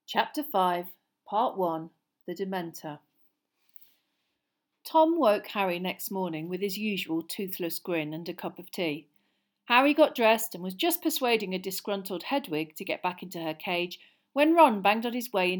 Chapter 5, Part 1, The Dementor. Tom woke Harry next morning with his usual toothless grin and a cup of tea. Harry got dressed and was just persuading a disgruntled Hedwig to get back into her cage when Ron banged his way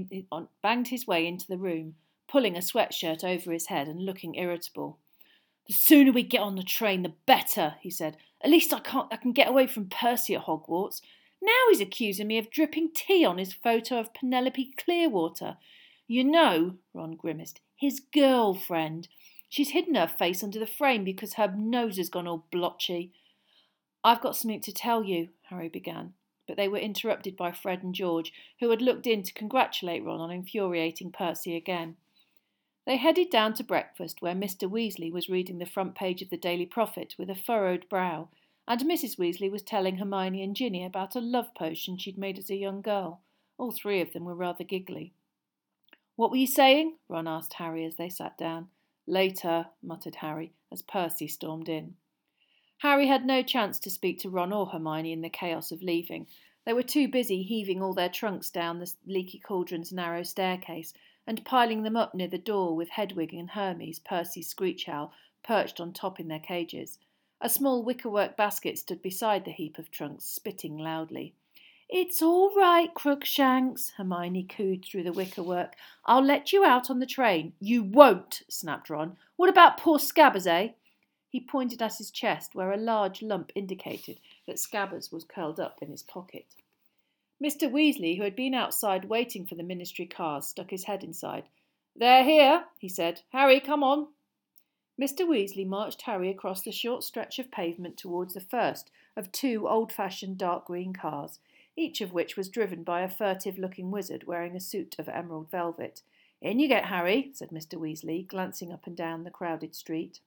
into the room, pulling a sweatshirt over his head and looking irritable. "The sooner we get on the train, the better," he said. "At least I can get away from Percy at Hogwarts. Now he's accusing me of dripping tea on his photo of Penelope Clearwater. You know," Ron grimaced, "his girlfriend. She's hidden her face under the frame because her nose has gone all blotchy." "I've got something to tell you," Harry began, but they were interrupted by Fred and George, who had looked in to congratulate Ron on infuriating Percy again. They headed down to breakfast, where Mr. Weasley was reading the front page of the Daily Prophet with a furrowed brow, and Mrs. Weasley was telling Hermione and Ginny about a love potion she'd made as a young girl. All three of them were rather giggly. "What were you saying?" Ron asked Harry as they sat down. "Later," muttered Harry, as Percy stormed in. Harry had no chance to speak to Ron or Hermione in the chaos of leaving. They were too busy heaving all their trunks down the Leaky Cauldron's narrow staircase and piling them up near the door with Hedwig and Hermes, Percy's screech owl, perched on top in their cages. A small wickerwork basket stood beside the heap of trunks, spitting loudly. "It's all right, Crookshanks," Hermione cooed through the wickerwork. "I'll let you out on the train." "You won't," snapped Ron. "What about poor Scabbers, eh?" He pointed at his chest, where a large lump indicated that Scabbers was curled up in his pocket. Mr. Weasley, who had been outside waiting for the ministry cars, stuck his head inside. "They're here," he said. "Harry, come on." Mr. Weasley marched Harry across the short stretch of pavement towards the first of two old-fashioned dark green cars, each of which was driven by a furtive-looking wizard wearing a suit of emerald velvet. "In you get, Harry," said Mr. Weasley, glancing up and down the crowded street.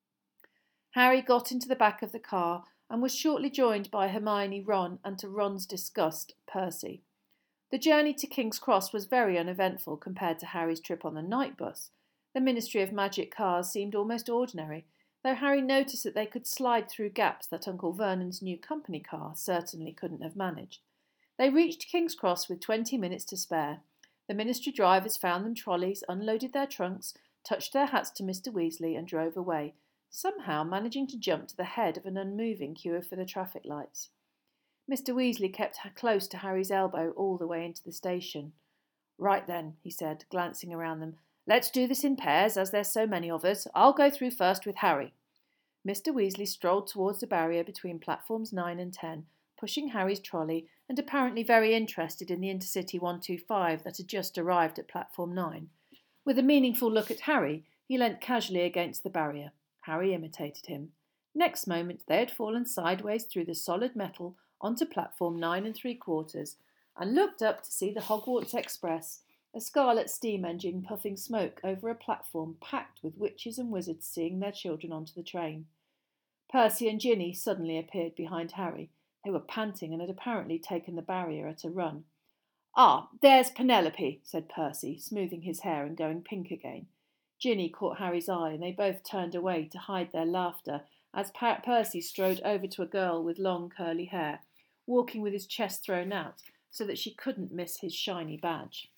Harry got into the back of the car and was shortly joined by Hermione, Ron, and to Ron's disgust, Percy. The journey to King's Cross was very uneventful compared to Harry's trip on the night bus. The Ministry of Magic cars seemed almost ordinary, though Harry noticed that they could slide through gaps that Uncle Vernon's new company car certainly couldn't have managed. They reached King's Cross with 20 minutes to spare. The ministry drivers found them trolleys, unloaded their trunks, touched their hats to Mr. Weasley, and drove away, somehow managing to jump to the head of an unmoving queue for the traffic lights. Mr. Weasley kept close to Harry's elbow all the way into the station. "Right then," he said, glancing around them. "Let's do this in pairs, as there's so many of us. I'll go through first with Harry." Mr. Weasley strolled towards the barrier between platforms 9 and 10, pushing Harry's trolley, and apparently very interested in the Intercity 125 that had just arrived at platform 9. With a meaningful look at Harry, he leant casually against the barrier. Harry imitated him. Next moment they had fallen sideways through the solid metal onto platform 9 3/4, and looked up to see the Hogwarts Express, a scarlet steam engine puffing smoke over a platform packed with witches and wizards seeing their children onto the train. Percy and Ginny suddenly appeared behind Harry. They were panting and had apparently taken the barrier at a run. "Ah, there's Penelope," said Percy, smoothing his hair and going pink again. Ginny caught Harry's eye, and they both turned away to hide their laughter as Percy strode over to a girl with long curly hair, walking with his chest thrown out so that she couldn't miss his shiny badge.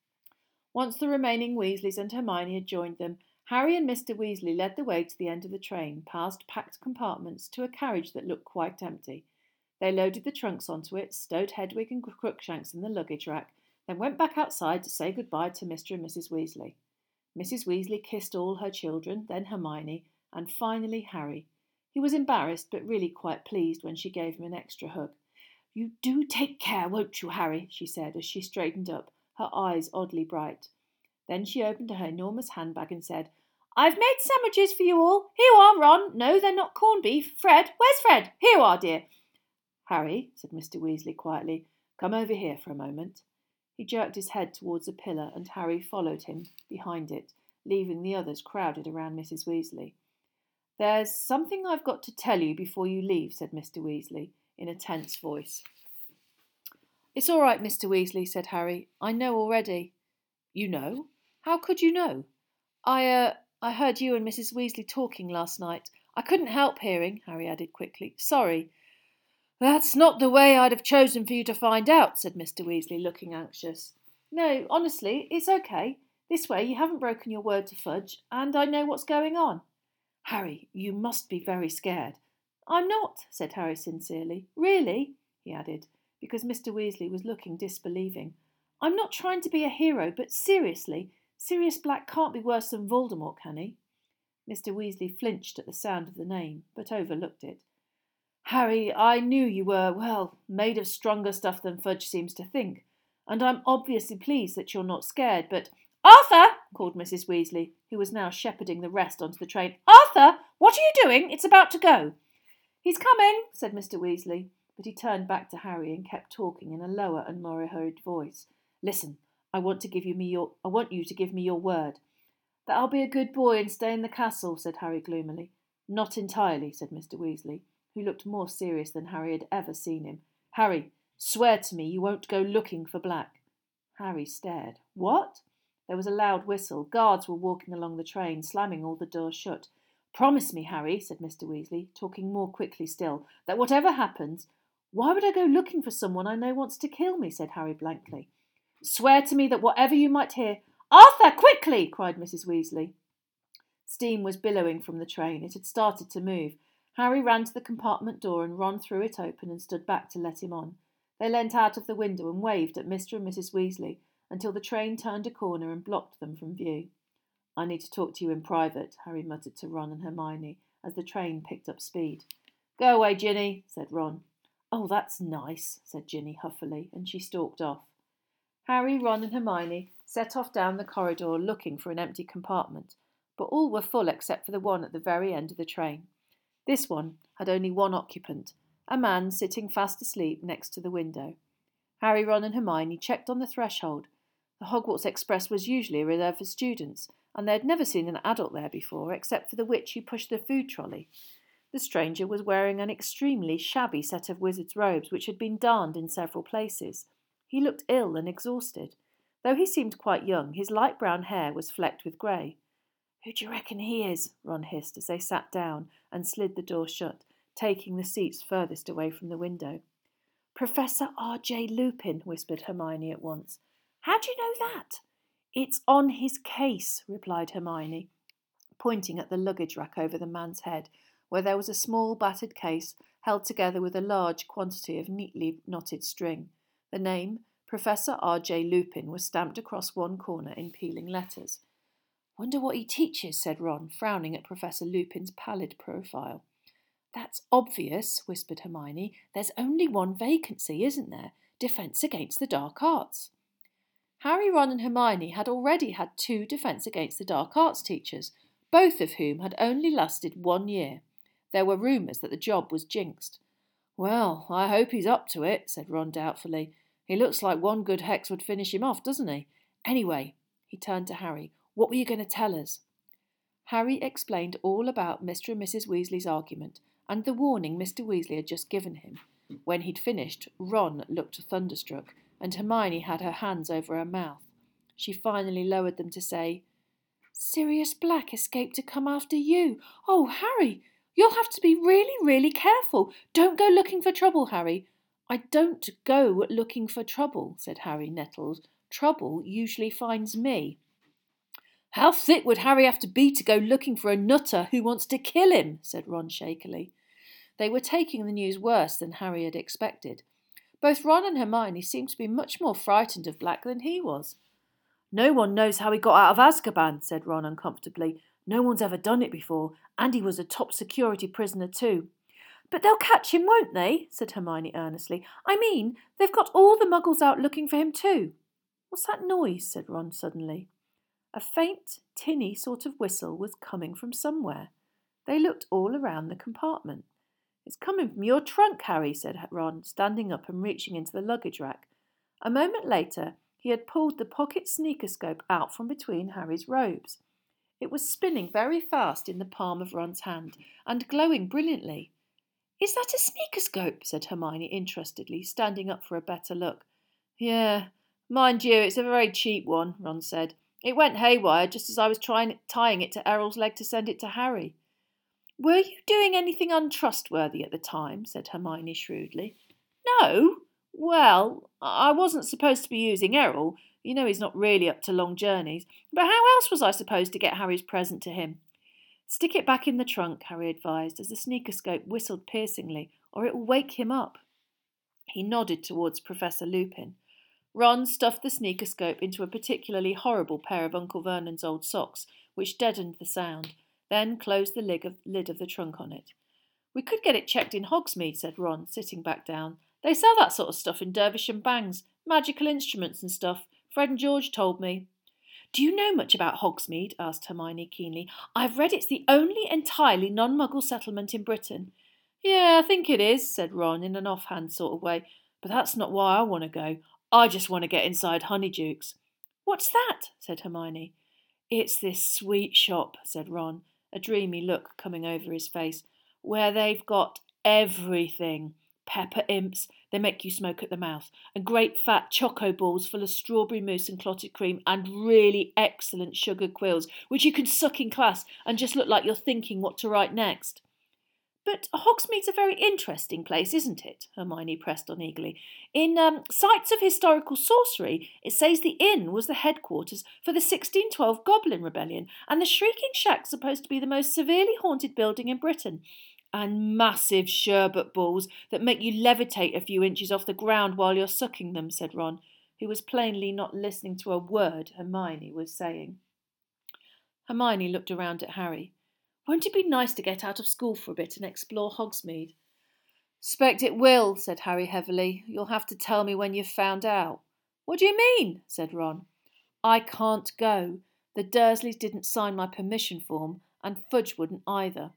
Once the remaining Weasleys and Hermione had joined them, Harry and Mr. Weasley led the way to the end of the train, past packed compartments, to a carriage that looked quite empty. They loaded the trunks onto it, stowed Hedwig and Crookshanks in the luggage rack, then went back outside to say goodbye to Mr. and Mrs. Weasley. Mrs. Weasley kissed all her children, then Hermione, and finally Harry. He was embarrassed, but really quite pleased when she gave him an extra hug. "You do take care, won't you, Harry?" she said as she straightened up, her eyes oddly bright. Then she opened her enormous handbag and said, "I've made sandwiches for you all. Here you are, Ron. No, they're not corned beef. Fred, where's Fred? Here you are, dear." "Harry," said Mr. Weasley quietly, "come over here for a moment." He jerked his head towards a pillar, and Harry followed him behind it, leaving the others crowded around Mrs. Weasley. "There's something I've got to tell you before you leave," said Mr. Weasley, in a tense voice. "It's all right, Mr. Weasley," said Harry. "I know already." "You know? How could you know?" I heard you and Mrs. Weasley talking last night. I couldn't help hearing," Harry added quickly. "Sorry." "That's not the way I'd have chosen for you to find out," said Mr. Weasley, looking anxious. No, honestly, it's okay. This way you haven't broken your word to Fudge, and I know what's going on. Harry, you must be very scared. I'm not, said Harry sincerely. Really, he added, because Mr. Weasley was looking disbelieving. I'm not trying to be a hero, but seriously, Sirius Black can't be worse than Voldemort, can he? Mr. Weasley flinched at the sound of the name, but overlooked it. Harry, I knew you were, well, made of stronger stuff than Fudge seems to think, and I'm obviously pleased that you're not scared, but Arthur! Called Mrs. Weasley, who was now shepherding the rest onto the train. Arthur! What are you doing? It's about to go. He's coming, said Mr. Weasley, but he turned back to Harry and kept talking in a lower and more hurried voice. Listen, I want you to give me your word. That I'll be a good boy and stay in the castle, said Harry gloomily. Not entirely, said Mr. Weasley, who looked more serious than Harry had ever seen him. Harry, swear to me you won't go looking for Black. Harry stared. What? There was a loud whistle. Guards were walking along the train, slamming all the doors shut. Promise me, Harry, said Mr. Weasley, talking more quickly still, that whatever happens... Why would I go looking for someone I know wants to kill me, said Harry blankly. Swear to me that whatever you might hear... Arthur, quickly! Cried Mrs. Weasley. Steam was billowing from the train. It had started to move. Harry ran to the compartment door and Ron threw it open and stood back to let him on. They leant out of the window and waved at Mr. and Mrs. Weasley until the train turned a corner and blocked them from view. I need to talk to you in private, Harry muttered to Ron and Hermione as the train picked up speed. Go away, Ginny, said Ron. Oh, that's nice, said Ginny huffily, and she stalked off. Harry, Ron and Hermione set off down the corridor looking for an empty compartment, but all were full except for the one at the very end of the train. This one had only one occupant, a man sitting fast asleep next to the window. Harry, Ron and Hermione checked on the threshold. The Hogwarts Express was usually reserved for students, and they had never seen an adult there before, except for the witch who pushed the food trolley. The stranger was wearing an extremely shabby set of wizard's robes which had been darned in several places. He looked ill and exhausted. Though he seemed quite young, his light brown hair was flecked with grey. Who do you reckon he is? Ron hissed as they sat down and slid the door shut, taking the seats furthest away from the window. Professor R.J. Lupin, whispered Hermione at once. How do you know that? It's on his case, replied Hermione, pointing at the luggage rack over the man's head, where there was a small battered case held together with a large quantity of neatly knotted string. The name, Professor R.J. Lupin, was stamped across one corner in peeling letters. Wonder what he teaches, said Ron, frowning at Professor Lupin's pallid profile. That's obvious, whispered Hermione. There's only one vacancy, isn't there? Defence Against the Dark Arts. Harry, Ron and Hermione had already had 2 Defence Against the Dark Arts teachers, both of whom had only lasted 1 year. There were rumours that the job was jinxed. Well, I hope he's up to it, said Ron doubtfully. He looks like one good hex would finish him off, doesn't he? Anyway, he turned to Harry. What were you going to tell us? Harry explained all about Mr. and Mrs. Weasley's argument and the warning Mr. Weasley had just given him. When he'd finished, Ron looked thunderstruck, and Hermione had her hands over her mouth. She finally lowered them to say, Sirius Black escaped to come after you. Oh, Harry, you'll have to be really, really careful. Don't go looking for trouble, Harry. I don't go looking for trouble, said Harry, nettled. Trouble usually finds me. How thick would Harry have to be to go looking for a nutter who wants to kill him? Said Ron shakily. They were taking the news worse than Harry had expected. Both Ron and Hermione seemed to be much more frightened of Black than he was. No one knows how he got out of Azkaban, said Ron uncomfortably. No one's ever done it before, and he was a top security prisoner too. But they'll catch him, won't they? Said Hermione earnestly. I mean, they've got all the muggles out looking for him too. What's that noise? Said Ron suddenly. A faint, tinny sort of whistle was coming from somewhere. They looked all around the compartment. It's coming from your trunk, Harry, said Ron, standing up and reaching into the luggage rack. A moment later, he had pulled the pocket sneakoscope out from between Harry's robes. It was spinning very fast in the palm of Ron's hand and glowing brilliantly. Is that a sneakoscope? Said Hermione interestedly, standing up for a better look. Yeah, mind you, it's a very cheap one, Ron said. It went haywire just as I was tying it to Errol's leg to send it to Harry. Were you doing anything untrustworthy at the time? Said Hermione shrewdly. No. Well, I wasn't supposed to be using Errol. You know he's not really up to long journeys. But how else was I supposed to get Harry's present to him? Stick it back in the trunk, Harry advised, as the sneakoscope whistled piercingly, or it will wake him up. He nodded towards Professor Lupin. Ron stuffed the sneakoscope into a particularly horrible pair of Uncle Vernon's old socks, which deadened the sound, then closed the lid of the trunk on it. We could get it checked in Hogsmeade, said Ron, sitting back down. They sell that sort of stuff in Dervish and Bangs, magical instruments and stuff. Fred and George told me. Do you know much about Hogsmeade? Asked Hermione keenly. I've read it's the only entirely non-Muggle settlement in Britain. Yeah, I think it is, said Ron in an offhand sort of way. But that's not why I want to go. I just want to get inside Honeydukes. What's that? Said Hermione. It's this sweet shop, said Ron, a dreamy look coming over his face, where they've got everything. Pepper imps, they make you smoke at the mouth, and great fat choco balls full of strawberry mousse and clotted cream, and really excellent sugar quills, which you can suck in class and just look like you're thinking what to write next. But Hogsmeade's a very interesting place, isn't it? Hermione pressed on eagerly. In Sites of Historical Sorcery, it says the inn was the headquarters for the 1612 Goblin Rebellion, and the Shrieking Shack's supposed to be the most severely haunted building in Britain. And massive sherbet balls that make you levitate a few inches off the ground while you're sucking them, said Ron, who was plainly not listening to a word Hermione was saying. Hermione looked around at Harry. Won't it be nice to get out of school for a bit and explore Hogsmeade? Expect it will, said Harry heavily. You'll have to tell me when you've found out. What do you mean? Said Ron. I can't go. The Dursleys didn't sign my permission form, and Fudge wouldn't either.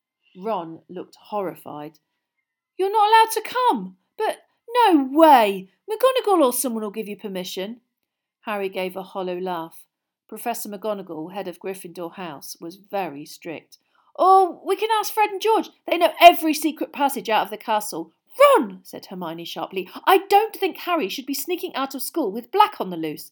Ron looked horrified. You're not allowed to come? But no way! McGonagall or someone will give you permission. Harry gave a hollow laugh. Professor McGonagall, head of Gryffindor House, was very strict. Oh, we can ask Fred and George. They know every secret passage out of the castle. Ron, said Hermione sharply, I don't think Harry should be sneaking out of school with Black on the loose.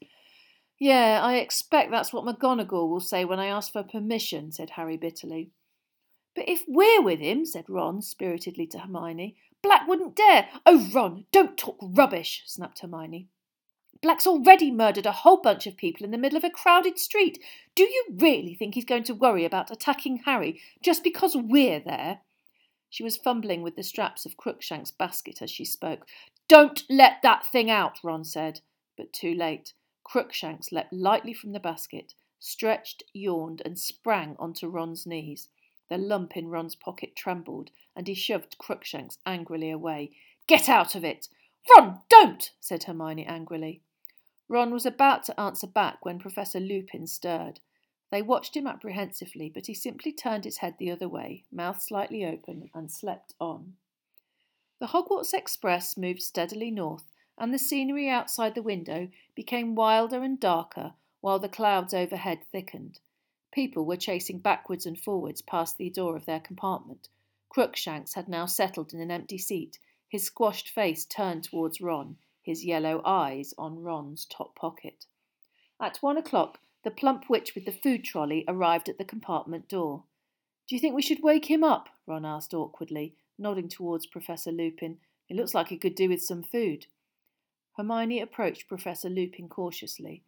Yeah, I expect that's what McGonagall will say when I ask for permission, said Harry bitterly. But if we're with him, said Ron spiritedly to Hermione, Black wouldn't dare. Oh, Ron, don't talk rubbish, snapped Hermione. Black's already murdered a whole bunch of people in the middle of a crowded street. Do you really think he's going to worry about attacking Harry just because we're there? She was fumbling with the straps of Crookshank's basket as she spoke. Don't let that thing out, Ron said, but too late. Crookshanks leapt lightly from the basket, stretched, yawned, and sprang onto Ron's knees. The lump in Ron's pocket trembled, and he shoved Crookshanks angrily away. Get out of it! Ron, don't! Said Hermione angrily. Ron was about to answer back when Professor Lupin stirred. They watched him apprehensively, but he simply turned his head the other way, mouth slightly open, and slept on. The Hogwarts Express moved steadily north, and the scenery outside the window became wilder and darker while the clouds overhead thickened. People were chasing backwards and forwards past the door of their compartment. Crookshanks had now settled in an empty seat, his squashed face turned towards Ron, his yellow eyes on Ron's top pocket. At 1 o'clock, the plump witch with the food trolley arrived at the compartment door. Do you think we should wake him up? Ron asked awkwardly, nodding towards Professor Lupin. It looks like he could do with some food. Hermione approached Professor Lupin cautiously.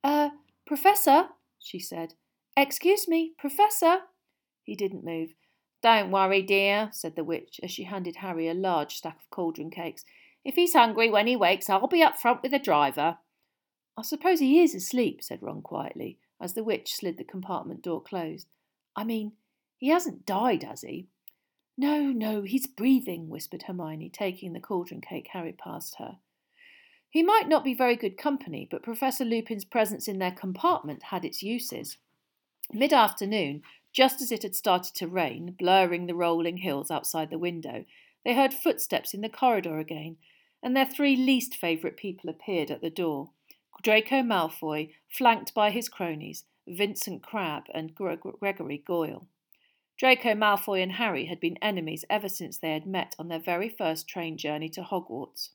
Professor, she said. Excuse me, Professor. He didn't move. Don't worry, dear, said the witch as she handed Harry a large stack of cauldron cakes. If he's hungry when he wakes, I'll be up front with the driver. I suppose he is asleep, said Ron quietly, as the witch slid the compartment door closed. I mean, he hasn't died, has he? No, he's breathing, whispered Hermione, taking the cauldron cake Harry passed her. He might not be very good company, but Professor Lupin's presence in their compartment had its uses. Mid-afternoon, just as it had started to rain, blurring the rolling hills outside the window, they heard footsteps in the corridor again, and their three least favourite people appeared at the door. Draco Malfoy, flanked by his cronies, Vincent Crabbe and Gregory Goyle. Draco Malfoy and Harry had been enemies ever since they had met on their very first train journey to Hogwarts.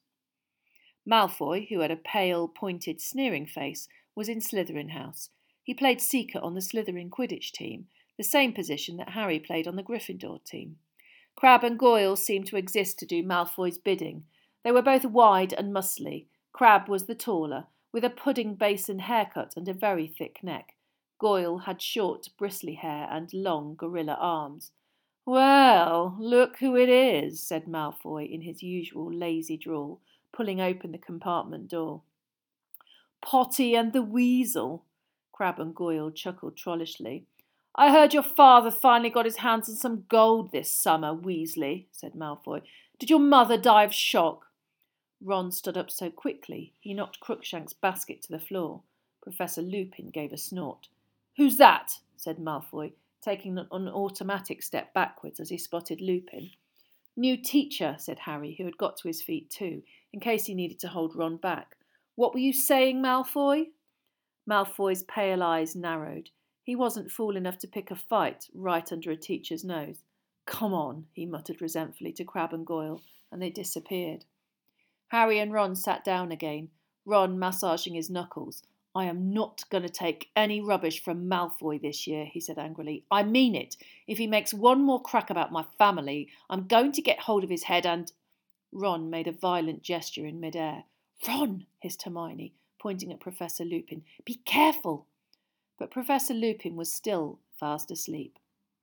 Malfoy, who had a pale, pointed, sneering face, was in Slytherin House. He played Seeker on the Slytherin Quidditch team, the same position that Harry played on the Gryffindor team. Crabbe and Goyle seemed to exist to do Malfoy's bidding. They were both wide and muscly. Crabbe was the taller, with a pudding basin haircut and a very thick neck. Goyle had short, bristly hair and long gorilla arms. "Well, look who it is," said Malfoy in his usual lazy drawl, pulling open the compartment door. "Potty and the Weasel," Crabbe and Goyle chuckled trollishly. "I heard your father finally got his hands on some gold this summer, Weasley," said Malfoy. "Did your mother die of shock?" Ron stood up so quickly he knocked Crookshank's basket to the floor. Professor Lupin gave a snort. "Who's that?" said Malfoy, taking an automatic step backwards as he spotted Lupin. "New teacher," said Harry, who had got to his feet too, in case he needed to hold Ron back. "What were you saying, Malfoy?" Malfoy's pale eyes narrowed. He wasn't fool enough to pick a fight right under a teacher's nose. "Come on," he muttered resentfully to Crabbe and Goyle, and they disappeared. Harry and Ron sat down again, Ron massaging his knuckles. "I am not going to take any rubbish from Malfoy this year," he said angrily. "I mean it. If he makes one more crack about my family, I'm going to get hold of his head and—" Ron made a violent gesture in midair. "Ron!" hissed Hermione, pointing at Professor Lupin. "Be careful!" But Professor Lupin was still fast asleep.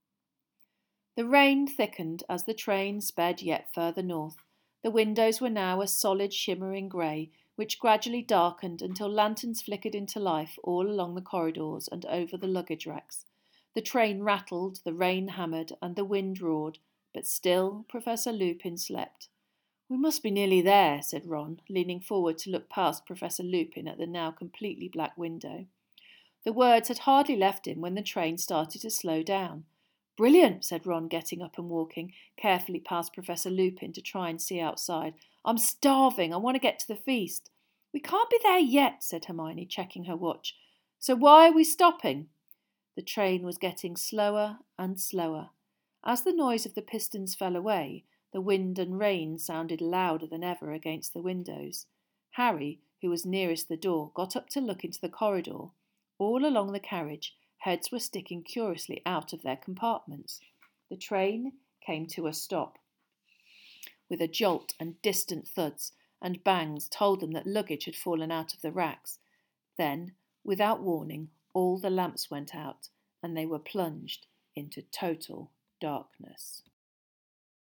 The rain thickened as the train sped yet further north. The windows were now a solid shimmering grey, which gradually darkened until lanterns flickered into life all along the corridors and over the luggage racks. The train rattled, the rain hammered, and the wind roared, but still Professor Lupin slept. "We must be nearly there," said Ron, leaning forward to look past Professor Lupin at the now completely black window. The words had hardly left him when the train started to slow down. "Brilliant," said Ron, getting up and walking carefully past Professor Lupin to try and see outside. "I'm starving. I want to get to the feast." "We can't be there yet," said Hermione, checking her watch. "So why are we stopping?" The train was getting slower and slower. As the noise of the pistons fell away, the wind and rain sounded louder than ever against the windows. Harry, who was nearest the door, got up to look into the corridor. All along the carriage, heads were sticking curiously out of their compartments. The train came to a stop, with a jolt and distant thuds and bangs told them that luggage had fallen out of the racks. Then, without warning, all the lamps went out, and they were plunged into total darkness.